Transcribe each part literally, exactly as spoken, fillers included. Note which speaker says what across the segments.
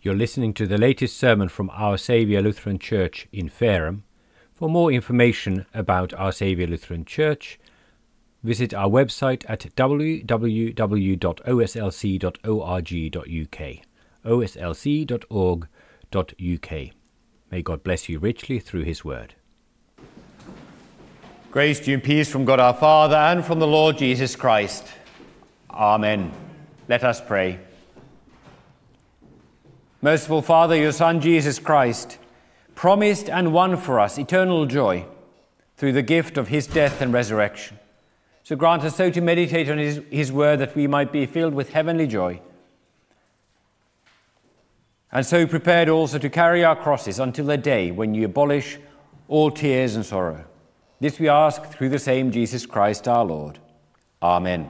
Speaker 1: You're listening to the latest sermon from Our Saviour Lutheran Church in Fareham. For more information about Our Saviour Lutheran Church, visit our website at w w w dot o s l c dot org dot u k, o s l c dot org dot u k. May God bless you richly through his word.
Speaker 2: Grace to you and peace from God our Father and from the Lord Jesus Christ. Amen. Let us pray. Merciful Father, your Son Jesus Christ promised and won for us eternal joy through the gift of his death and resurrection. So grant us so to meditate on his, his word that we might be filled with heavenly joy, and so prepared also to carry our crosses until the day when you abolish all tears and sorrow. This we ask through the same Jesus Christ our Lord. Amen.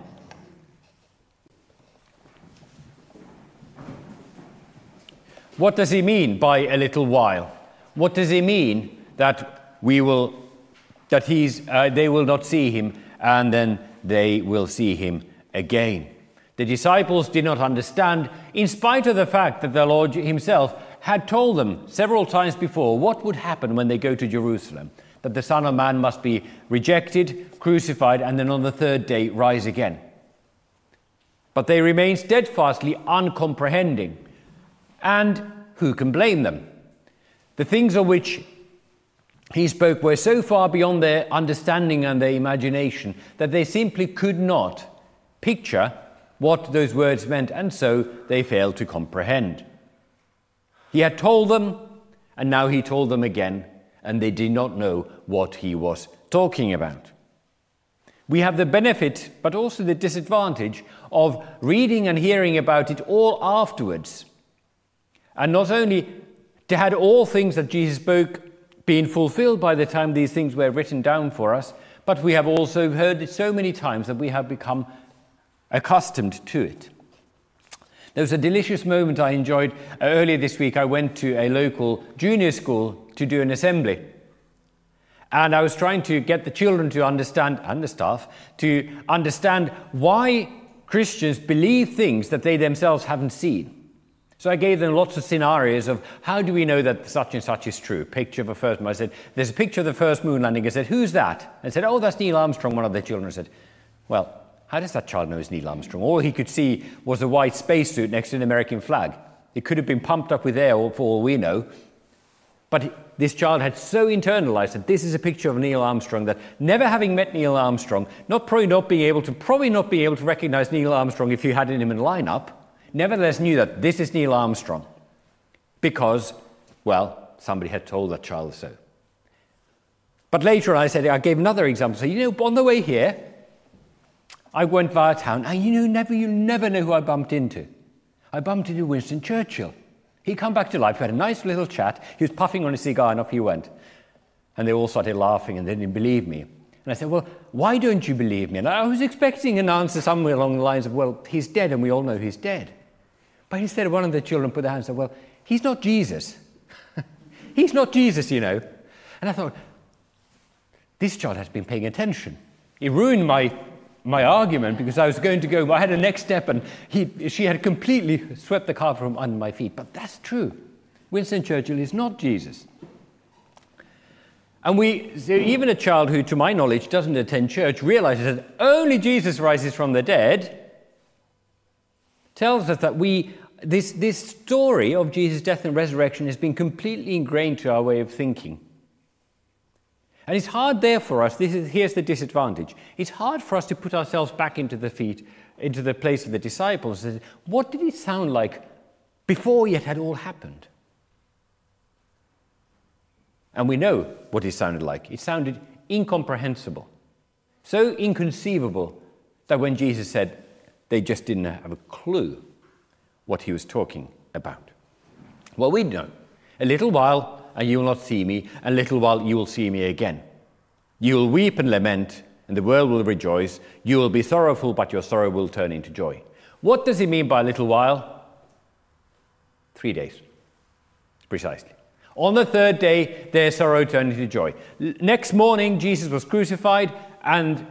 Speaker 2: What does he mean by a little while? What does he mean that we will, that he's, uh, they will not see him and then they will see him again? The disciples did not understand, in spite of the fact that the Lord himself had told them several times before what would happen when they go to Jerusalem, that the Son of Man must be rejected, crucified, and then on the third day rise again. But they remained steadfastly uncomprehending. And who can blame them? The things of which he spoke were so far beyond their understanding and their imagination that they simply could not picture what those words meant, and so they failed to comprehend. He had told them, and now he told them again, and they did not know what he was talking about. We have the benefit, but also the disadvantage, of reading and hearing about it all afterwards. And not only had all things that Jesus spoke been fulfilled by the time these things were written down for us, but we have also heard it so many times that we have become accustomed to it. There was a delicious moment I enjoyed uh, earlier this week. I went to a local junior school to do an assembly. And I was trying to get the children to understand, and the staff, to understand why Christians believe things that they themselves haven't seen. So I gave them lots of scenarios of how do we know that such and such is true. Picture of a first moon. I said, there's a picture of the first moon landing. I said, who's that? I said, oh, that's Neil Armstrong. One of the children said, well, how does that child know it's Neil Armstrong? All he could see was a white spacesuit next to an American flag. It could have been pumped up with air for all we know. But this child had so internalized that this is a picture of Neil Armstrong that, never having met Neil Armstrong, not probably not being able to, probably not being able to recognize Neil Armstrong if you had him in a lineup, nevertheless knew that this is Neil Armstrong because, well, somebody had told that child so. But later I said, I gave another example. So, you know, on the way here, I went via town, and you know, never, you never know who I bumped into. I bumped into Winston Churchill. He come back to life. We had a nice little chat. He was puffing on a cigar, and off he went. And they all started laughing, and they didn't believe me. And I said, well, why don't you believe me? And I was expecting an answer somewhere along the lines of, well, he's dead, and we all know he's dead. But instead, one of the children put their hand and said, well, he's not Jesus. He's not Jesus, you know. And I thought, this child has been paying attention. It ruined my my argument because I was going to go, I had a next step, and he, she had completely swept the carpet from under my feet. But that's true. Winston Churchill is not Jesus. And we, so even a child who, to my knowledge, doesn't attend church realizes that only Jesus rises from the dead, tells us that we, this, this story of Jesus' death and resurrection has been completely ingrained to our way of thinking. And it's hard there for us, this is, here's the disadvantage, it's hard for us to put ourselves back into the feet, into the place of the disciples. What did it sound like before it had all happened? And we know what it sounded like. It sounded incomprehensible, so inconceivable that when Jesus said, they just didn't have a clue what he was talking about. Well, we know. A little while and you will not see me, and a little while you will see me again. You will weep and lament, and the world will rejoice. You will be sorrowful, but your sorrow will turn into joy. What does he mean by a little while? Three days, precisely. On the third day, their sorrow turned into joy. Next morning, Jesus was crucified, and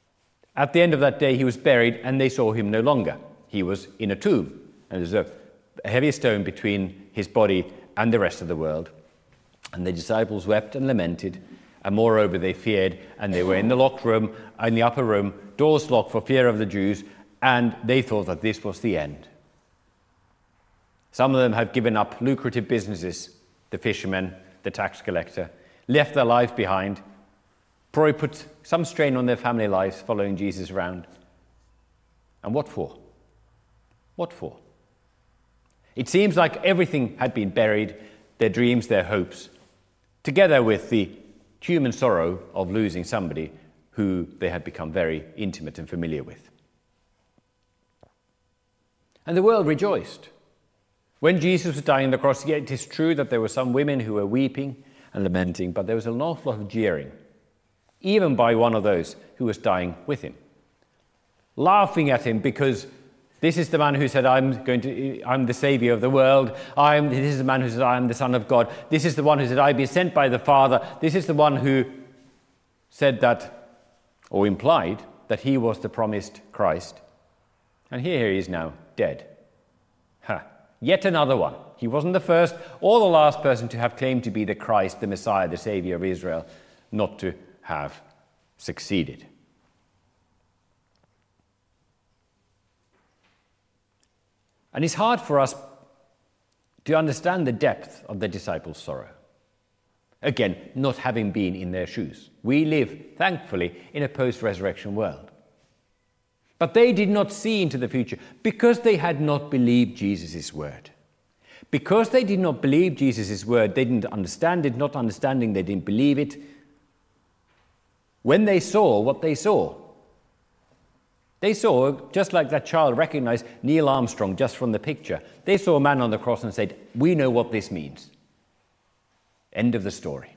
Speaker 2: at the end of that day, he was buried, and they saw him no longer. He was in a tomb. And there's a a heavy stone between his body and the rest of the world. And the disciples wept and lamented, and moreover they feared, and they were in the locked room, in the upper room, doors locked for fear of the Jews, and they thought that this was the end. Some of them had given up lucrative businesses, the fishermen, the tax collector, left their lives behind, probably put some strain on their family lives following Jesus around. And what for? What for? It seems like everything had been buried, their dreams, their hopes, together with the human sorrow of losing somebody who they had become very intimate and familiar with. And the world rejoiced. When Jesus was dying on the cross, yet it is true that there were some women who were weeping and lamenting, but there was an awful lot of jeering, even by one of those who was dying with him, laughing at him because this is the man who said, I'm going to, I'm the Savior of the world. I'm, this is the man who said, I am the Son of God. This is the one who said, I've been sent by the Father. This is the one who said that, or implied, that he was the promised Christ. And here he is now, dead. Ha! Yet another one. He wasn't the first or the last person to have claimed to be the Christ, the Messiah, the Savior of Israel, not to have succeeded. And it's hard for us to understand the depth of the disciples' sorrow. Again, not having been in their shoes. We live, thankfully, in a post-resurrection world. But they did not see into the future because they had not believed Jesus' word. Because they did not believe Jesus' word, they didn't understand it. Not understanding, they didn't believe it. When they saw what they saw, they saw, just like that child recognized Neil Armstrong just from the picture, they saw a man on the cross and said, we know what this means. End of the story.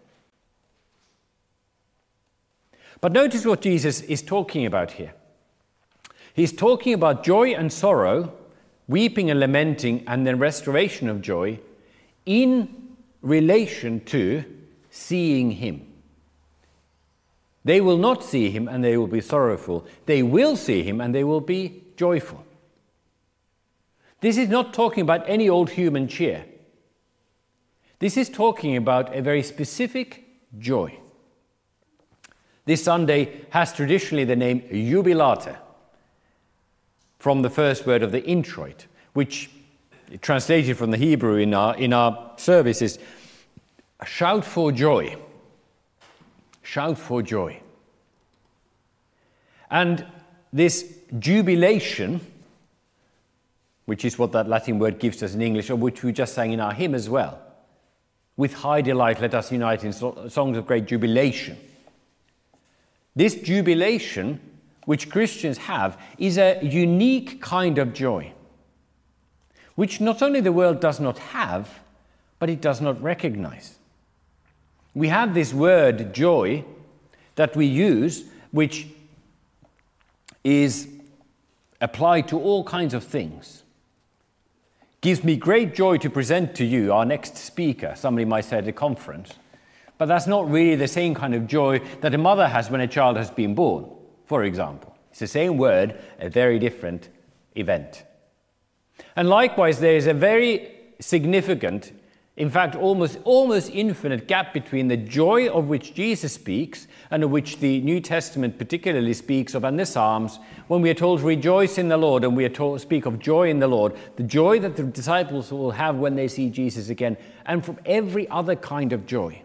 Speaker 2: But notice what Jesus is talking about here. He's talking about joy and sorrow, weeping and lamenting, and then restoration of joy in relation to seeing him. They will not see him and they will be sorrowful. They will see him and they will be joyful. This is not talking about any old human cheer. This is talking about a very specific joy. This Sunday has traditionally the name Jubilate, from the first word of the introit, which, translated from the Hebrew in our, in our service, is a shout for joy. Shout for joy. And this jubilation, which is what that Latin word gives us in English, or which we just sang in our hymn as well, with high delight let us unite in so- songs of great jubilation. This jubilation, which Christians have, is a unique kind of joy, which not only the world does not have, but it does not recognize. We have this word joy that we use, which is applied to all kinds of things. Gives me great joy to present to you our next speaker, somebody might say at a conference. But that's not really the same kind of joy that a mother has when a child has been born, for example. It's the same word, a very different event. And likewise, there is a very significant, in fact, almost, almost infinite gap between the joy of which Jesus speaks and of which the New Testament particularly speaks of, and the Psalms, when we are told, rejoice in the Lord, and we are told, speak of joy in the Lord, the joy that the disciples will have when they see Jesus again, and from every other kind of joy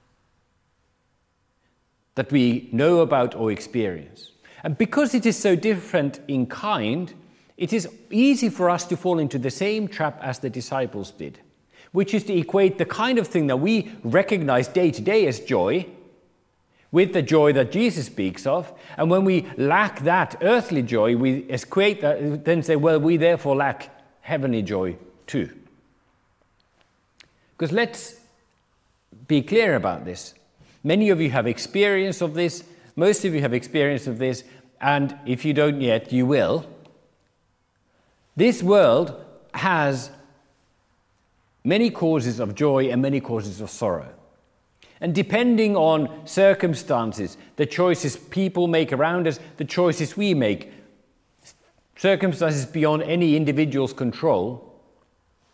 Speaker 2: that we know about or experience. And because it is so different in kind, it is easy for us to fall into the same trap as the disciples did, which is to equate the kind of thing that we recognize day to day as joy with the joy that Jesus speaks of. And when we lack that earthly joy, we equate that, then say, well, we therefore lack heavenly joy too. Because let's be clear about this. Many of you have experience of this. Most of you have experience of this. And if you don't yet, you will. This world has many causes of joy and many causes of sorrow. And depending on circumstances, the choices people make around us, the choices we make, circumstances beyond any individual's control,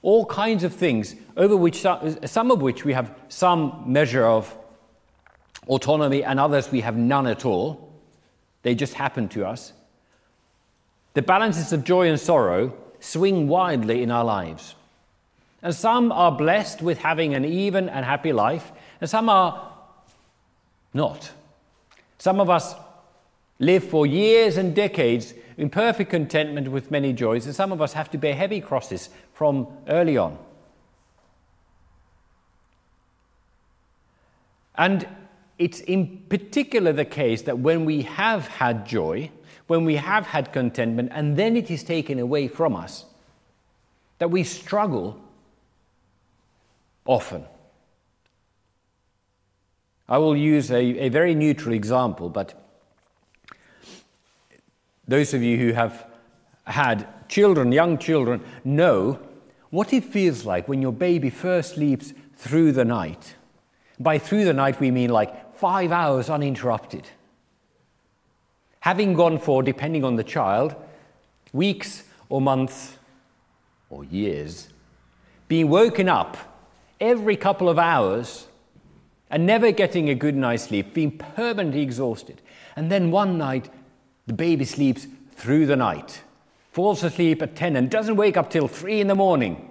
Speaker 2: all kinds of things over which some, some of which we have some measure of autonomy and others we have none at all. They just happen to us. The balances of joy and sorrow swing widely in our lives. And some are blessed with having an even and happy life, and some are not. Some of us live for years and decades in perfect contentment with many joys, and some of us have to bear heavy crosses from early on. And it's in particular the case that when we have had joy, when we have had contentment, and then it is taken away from us, that we struggle often. I will use a, a very neutral example, but those of you who have had children, young children, know what it feels like when your baby first sleeps through the night. By through the night, we mean like five hours uninterrupted. Having gone for, depending on the child, weeks or months or years, being woken up every couple of hours and never getting a good night's sleep, being permanently exhausted. And then one night, the baby sleeps through the night, falls asleep at ten and doesn't wake up till three in the morning.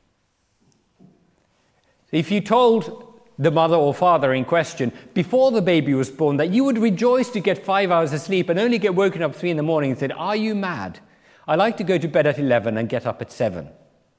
Speaker 2: If you told the mother or father in question before the baby was born that you would rejoice to get five hours of sleep and only get woken up three in the morning and said, "Are you mad? I like to go to bed at eleven and get up at seven."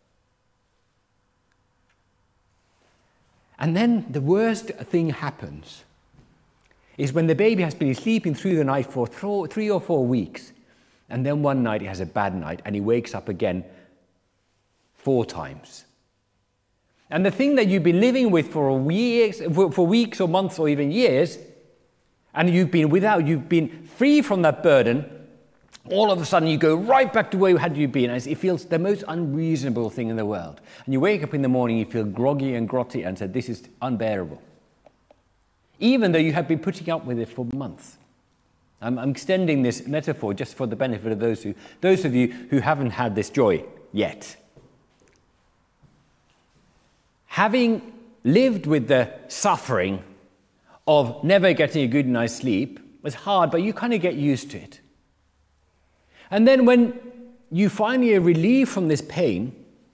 Speaker 2: And then the worst thing happens is when the baby has been sleeping through the night for th- three or four weeks, and then one night he has a bad night and he wakes up again four times. And the thing that you've been living with for weeks, for weeks or months or even years, and you've been without, you've been free from that burden, all of a sudden you go right back to where had you been, and it feels the most unreasonable thing in the world. And you wake up in the morning, you feel groggy and grotty and say, "This is unbearable." Even though you have been putting up with it for months. I'm, I'm extending this metaphor just for the benefit of those who, those of you who haven't had this joy yet. Having lived with the suffering of never getting a good night's sleep was hard, but you kind of get used to it. And then when you finally are relieved from this pain,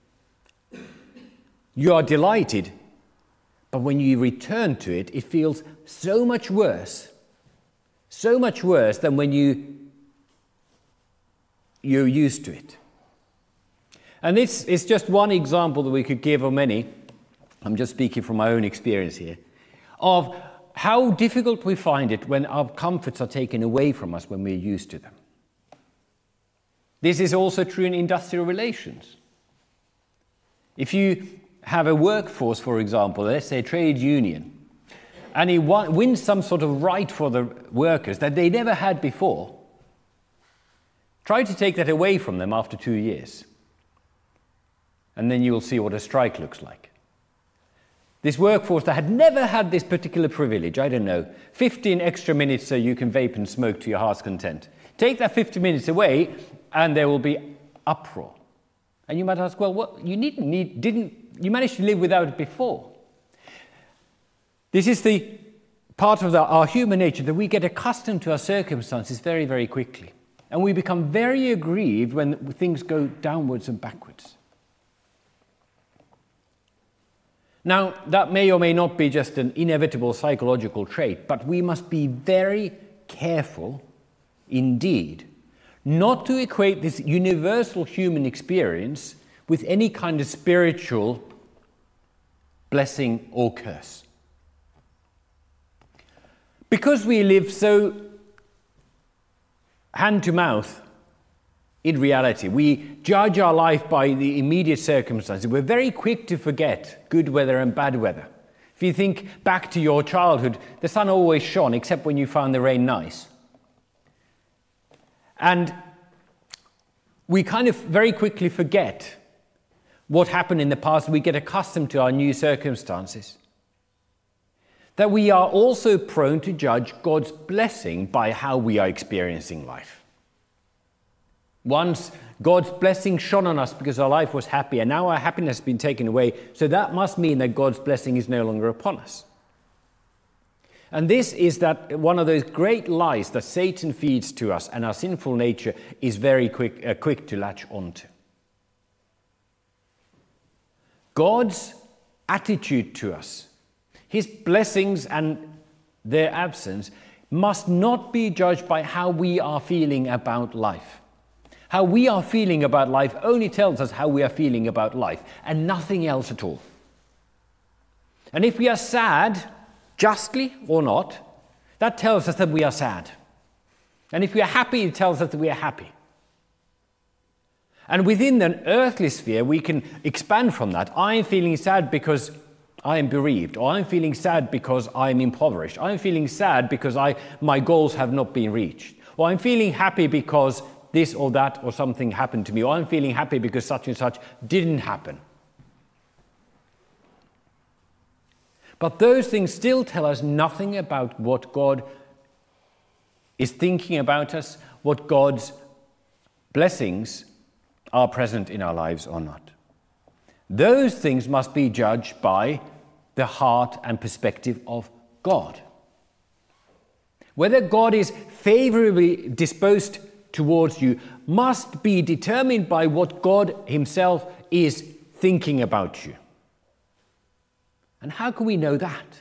Speaker 2: you are delighted. But when you return to it, it feels so much worse, so much worse than when you, you're used to it. And this is just one example that we could give of many. I'm just speaking from my own experience here, of how difficult we find it when our comforts are taken away from us when we're used to them. This is also true in industrial relations. If you have a workforce, for example, let's say a trade union, and he wins some sort of right for the workers that they never had before, try to take that away from them after two years. And then you'll see what a strike looks like. This workforce that had never had this particular privilege, I don't know, fifteen extra minutes so you can vape and smoke to your heart's content. Take that fifty minutes away and there will be uproar. And you might ask, well, what you didn't need, didn't you managed to live without it before? This is the part of the, our human nature, that we get accustomed to our circumstances very, very quickly. And we become very aggrieved when things go downwards and backwards. Now, that may or may not be just an inevitable psychological trait, but we must be very careful indeed not to equate this universal human experience with any kind of spiritual blessing or curse. Because we live so hand to mouth in reality, we judge our life by the immediate circumstances. We're very quick to forget good weather and bad weather. If you think back to your childhood, the sun always shone, except when you found the rain nice. And we kind of very quickly forget what happened in the past. We get accustomed to our new circumstances. That we are also prone to judge God's blessing by how we are experiencing life. Once God's blessing shone on us because our life was happy, and now our happiness has been taken away, so that must mean that God's blessing is no longer upon us. And this is that one of those great lies that Satan feeds to us, and our sinful nature is very quick, uh, quick to latch onto. God's attitude to us, his blessings and their absence, must not be judged by how we are feeling about life. How we are feeling about life only tells us how we are feeling about life, and nothing else at all. And if we are sad, justly or not, that tells us that we are sad. And if we are happy, it tells us that we are happy. And within an earthly sphere, we can expand from that. I am feeling sad because I am bereaved, or I'm feeling sad because I'm impoverished. I'm feeling sad because I, my goals have not been reached. Or I'm feeling happy because this or that or something happened to me. Or I'm feeling happy because such and such didn't happen. But those things still tell us nothing about what God is thinking about us, what God's blessings are present in our lives or not. Those things must be judged by the heart and perspective of God. Whether God is favorably disposed towards you must be determined by what God himself is thinking about you. And how can we know that?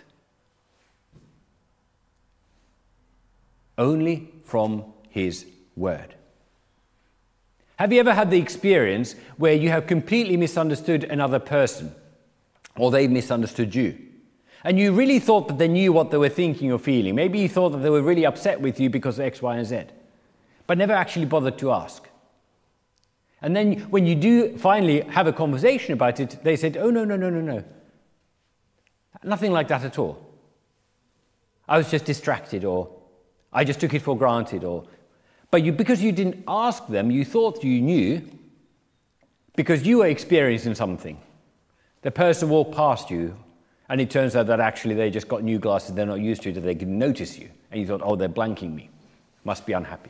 Speaker 2: Only from his word. Have you ever had the experience where you have completely misunderstood another person, or they misunderstood you, and you really thought that they knew what they were thinking or feeling? Maybe you thought that they were really upset with you because of X, Y, and Z, but never actually bothered to ask. And then when you do finally have a conversation about it, they said, oh, no, no, no, no, no. Nothing like that at all. I was just distracted, or I just took it for granted, or but you, because you didn't ask them, you thought you knew because you were experiencing something. The person walked past you, and it turns out that actually they just got new glasses, they're not used to it, that they can notice you. And you thought, oh, they're blanking me. Must be unhappy.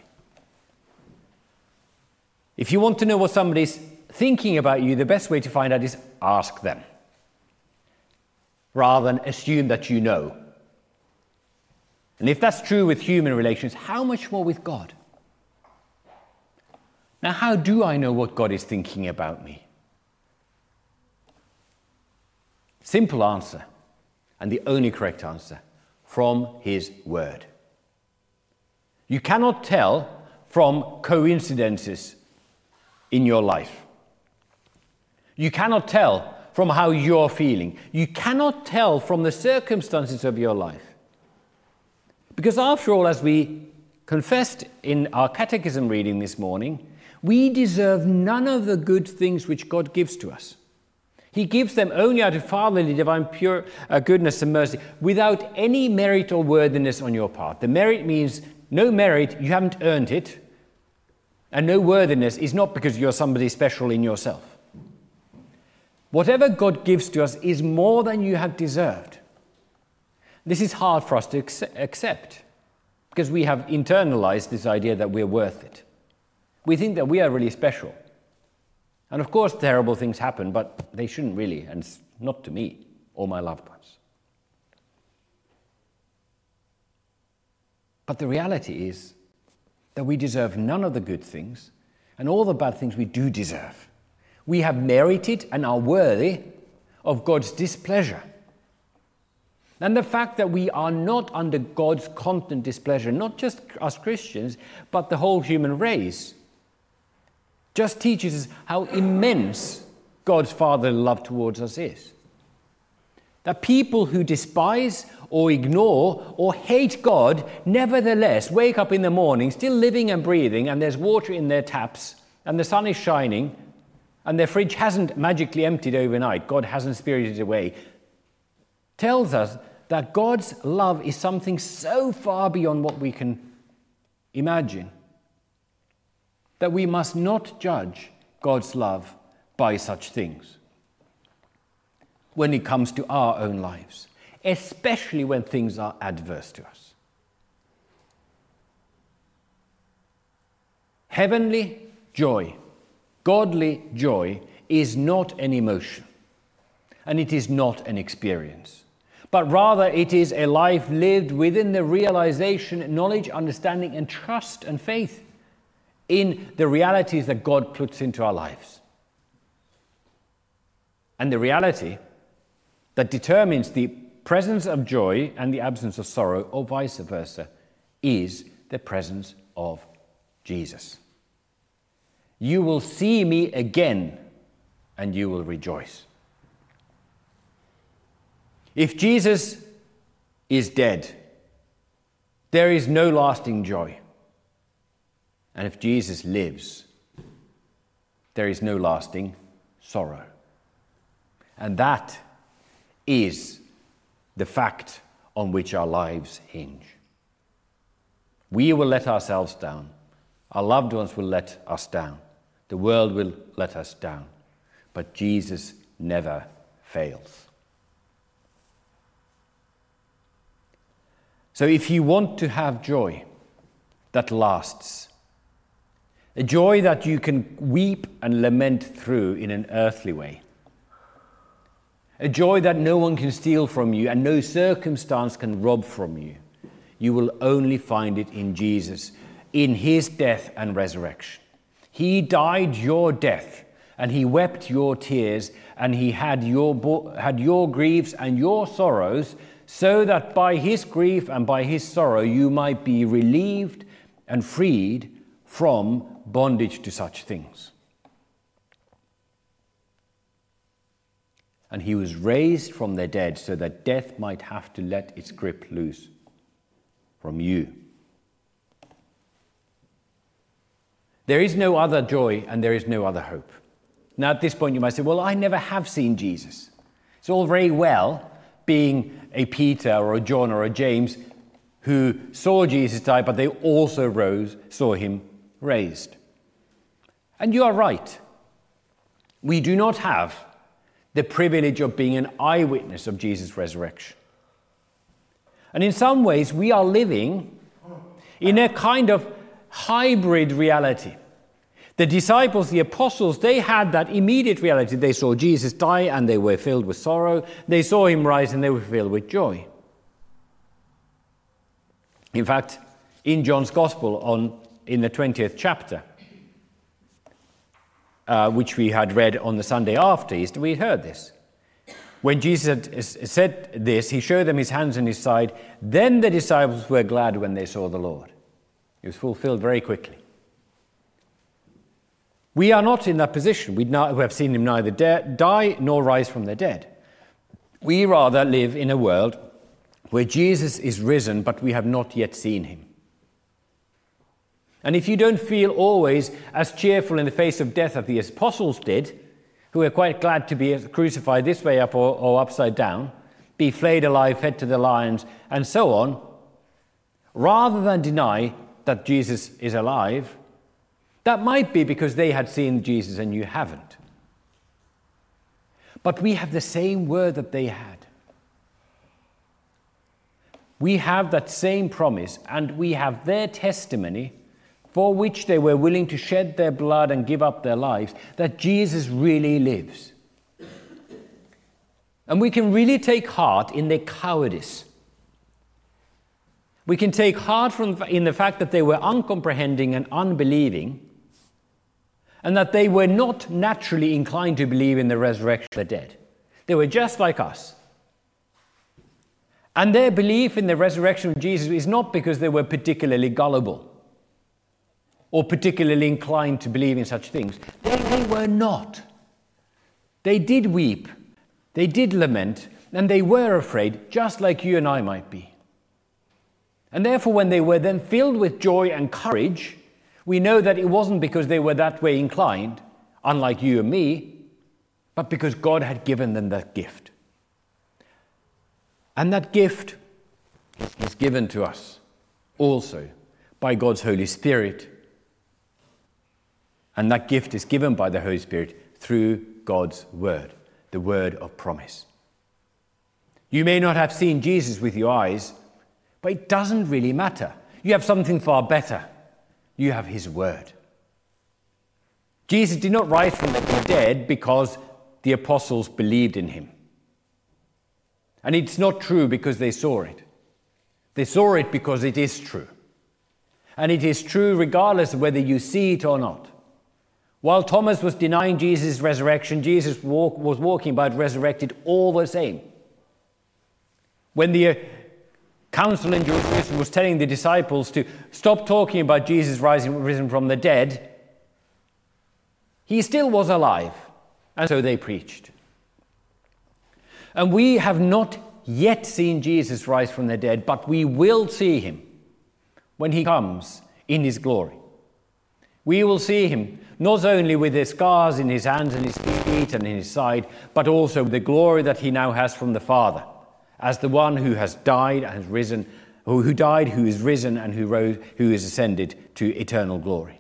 Speaker 2: If you want to know what somebody's thinking about you, the best way to find out is ask them, rather than assume that you know. And if that's true with human relations, how much more with God? Now, how do I know what God is thinking about me? Simple answer, and the only correct answer, from his word. You cannot tell from coincidences in your life. You cannot tell from how you're feeling. You cannot tell from the circumstances of your life. Because after all, as we confessed in our catechism reading this morning, we deserve none of the good things which God gives to us. He gives them only out of fatherly, divine, pure uh, goodness and mercy, without any merit or worthiness on your part. The merit means no merit, you haven't earned it, and no worthiness is not because you're somebody special in yourself. Whatever God gives to us is more than you have deserved. This is hard for us to accept because we have internalized this idea that we're worth it. We think that we are really special. And of course, terrible things happen, but they shouldn't really, and not to me or my loved ones. But the reality is that we deserve none of the good things, and all the bad things we do deserve. We have merited and are worthy of God's displeasure. And the fact that we are not under God's constant displeasure, not just us Christians, but the whole human race, just teaches us how immense God's fatherly love towards us is. That people who despise or ignore or hate God nevertheless wake up in the morning still living and breathing, and there's water in their taps and the sun is shining and their fridge hasn't magically emptied overnight, God hasn't spirited it away, tells us that God's love is something so far beyond what we can imagine that we must not judge God's love by such things when it comes to our own lives, especially when things are adverse to us. Heavenly joy Godly joy is not an emotion, and it is not an experience, but rather it is a life lived within the realization, knowledge, understanding, and trust and faith in the realities that God puts into our lives. And the reality that determines the presence of joy and the absence of sorrow, or vice versa, is the presence of Jesus. You will see me again, and you will rejoice. If Jesus is dead, there is no lasting joy. And if Jesus lives, there is no lasting sorrow. And that is the fact on which our lives hinge. We will let ourselves down. Our loved ones will let us down. The world will let us down. But Jesus never fails. So if you want to have joy that lasts, a joy that you can weep and lament through in an earthly way, a joy that no one can steal from you and no circumstance can rob from you, you will only find it in Jesus, in his death and resurrection. He died your death, and he wept your tears, and he had your, had your griefs and your sorrows, so that by his grief and by his sorrow you might be relieved and freed from bondage to such things. And he was raised from the dead so that death might have to let its grip loose from you. There is no other joy and there is no other hope. Now at this point you might say, well, I never have seen Jesus. It's all very well being a Peter or a John or a James who saw Jesus die, but they also rose, saw him raised. And you are right. We do not have the privilege of being an eyewitness of Jesus' resurrection. And in some ways, we are living in a kind of hybrid reality. The disciples, the apostles, they had that immediate reality. They saw Jesus die and they were filled with sorrow. They saw him rise and they were filled with joy. In fact, in John's Gospel, on, in the twentieth chapter, uh, which we had read on the Sunday after Easter, we heard this. When Jesus had said this, he showed them his hands and his side. Then the disciples were glad when they saw the Lord. It was fulfilled very quickly. We are not in that position. We have seen him neither die nor rise from the dead. We rather live in a world where Jesus is risen, but we have not yet seen him. And if you don't feel always as cheerful in the face of death as the apostles did, who were quite glad to be crucified this way up or, or upside down, be flayed alive, fed to the lions, and so on, rather than deny that Jesus is alive, that might be because they had seen Jesus and you haven't. But we have the same word that they had. We have that same promise, and we have their testimony for which they were willing to shed their blood and give up their lives, that Jesus really lives. And we can really take heart in their cowardice. We can take heart from, in the fact that they were uncomprehending and unbelieving, and that they were not naturally inclined to believe in the resurrection of the dead. They were just like us. And their belief in the resurrection of Jesus is not because they were particularly gullible or particularly inclined to believe in such things. They, they were not. They did weep, they did lament, and they were afraid, just like you and I might be. And therefore, when they were then filled with joy and courage, we know that it wasn't because they were that way inclined, unlike you and me, but because God had given them that gift. And that gift is given to us also by God's Holy Spirit. And that gift is given by the Holy Spirit through God's word, the word of promise. You may not have seen Jesus with your eyes, but it doesn't really matter. You have something far better. You have his word. Jesus did not rise from the dead because the apostles believed in him. And it's not true because they saw it. They saw it because it is true. And it is true regardless of whether you see it or not. While Thomas was denying Jesus' resurrection, Jesus walk, was walking about resurrected all the same. When the uh, council in Jerusalem was telling the disciples to stop talking about Jesus rising, risen from the dead, he still was alive, and so they preached. And we have not yet seen Jesus rise from the dead, but we will see him when he comes in his glory. We will see him not only with the scars in his hands and his feet and in his side, but also the glory that he now has from the Father, as the one who has died and has risen, who, who died, who is risen, and who rose, who is ascended to eternal glory.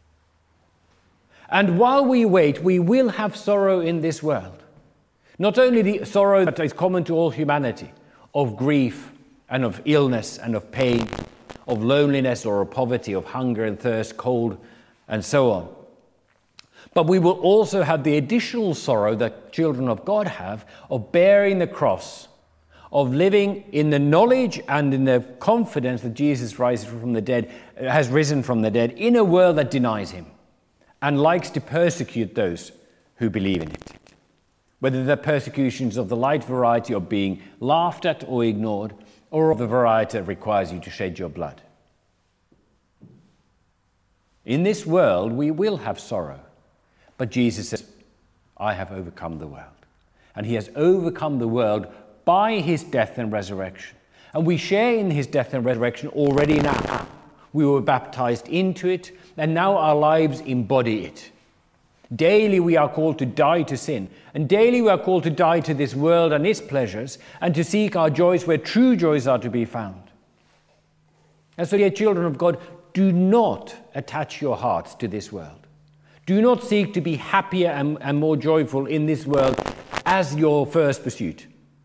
Speaker 2: And while we wait, we will have sorrow in this world. Not only the sorrow that is common to all humanity, of grief and of illness and of pain, of loneliness or of poverty, of hunger and thirst, cold, and so on. But we will also have the additional sorrow that children of God have of bearing the cross, of living in the knowledge and in the confidence that Jesus rises from the dead, has risen from the dead, in a world that denies him and likes to persecute those who believe in it. Whether the persecutions of the light variety of being laughed at or ignored, or of the variety that requires you to shed your blood. In this world we will have sorrow, but Jesus says, I have overcome the world. And he has overcome the world by his death and resurrection. And we share in his death and resurrection already now. We were baptized into it, and now our lives embody it. Daily we are called to die to sin, and daily we are called to die to this world and its pleasures, and to seek our joys where true joys are to be found. And so, dear children of God, do not attach your hearts to this world. Do not seek to be happier and, and more joyful in this world as your first pursuit.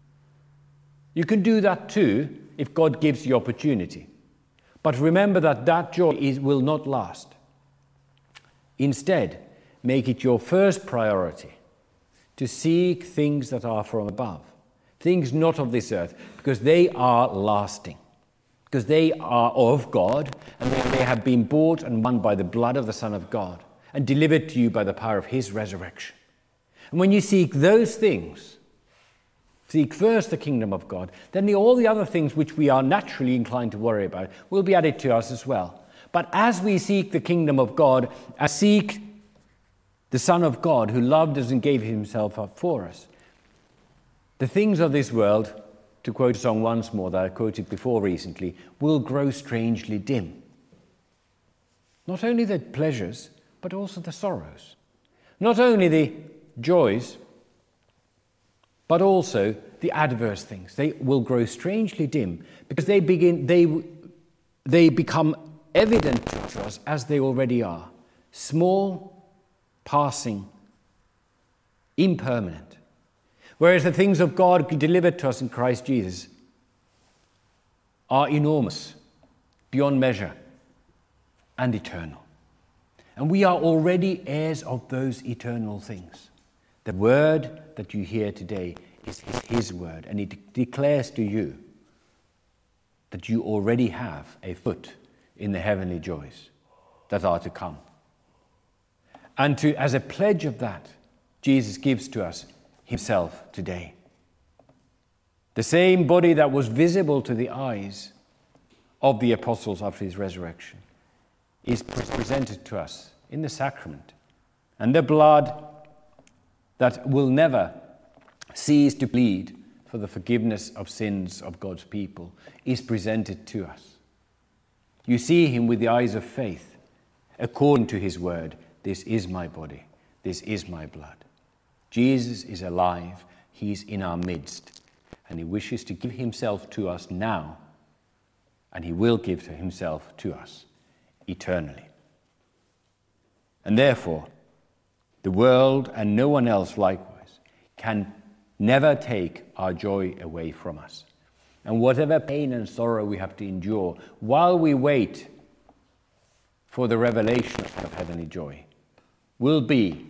Speaker 2: You can do that too if God gives the opportunity. But remember that that joy is, will not last. Instead, make it your first priority to seek things that are from above, things not of this earth, because they are lasting, because they are of God, and they have been bought and won by the blood of the Son of God, and delivered to you by the power of his resurrection. And when you seek those things, seek first the kingdom of God, then the, all the other things which we are naturally inclined to worry about will be added to us as well. But as we seek the kingdom of God, as seek the Son of God who loved us and gave himself up for us, the things of this world, to quote a song once more that I quoted before recently, will grow strangely dim. Not only the pleasures, but also the sorrows. Not only the joys, but also the adverse things. They will grow strangely dim because they begin, they, they become evident to us as they already are. Small, passing, impermanent. Whereas the things of God delivered to us in Christ Jesus are enormous, beyond measure, and eternal. And we are already heirs of those eternal things. The word that you hear today is his word, and it declares to you that you already have a foot in the heavenly joys that are to come. And to, as a pledge of that, Jesus gives to us himself today. The same body that was visible to the eyes of the apostles after his resurrection is presented to us in the sacrament. And the blood that will never cease to plead for the forgiveness of sins of God's people is presented to us. You see him with the eyes of faith, according to his word. This is my body. This is my blood. Jesus is alive. He's in our midst. And he wishes to give himself to us now. And he will give to himself to us eternally. And therefore, the world and no one else likewise can never take our joy away from us. And whatever pain and sorrow we have to endure while we wait for the revelation of heavenly joy, will be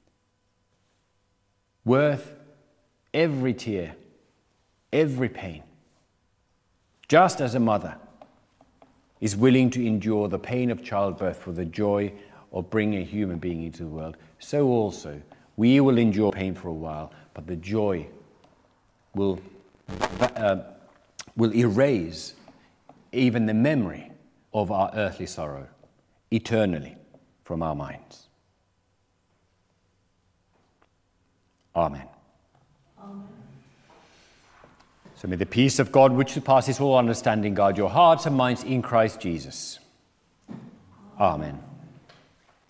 Speaker 2: worth every tear, every pain, just as a mother is willing to endure the pain of childbirth for the joy of bringing a human being into the world, so also we will endure pain for a while, but the joy will, uh, will erase even the memory of our earthly sorrow eternally from our minds. Amen.
Speaker 3: Amen.
Speaker 2: So may the peace of God, which surpasses all understanding, guard your hearts and minds in Christ Jesus. Amen.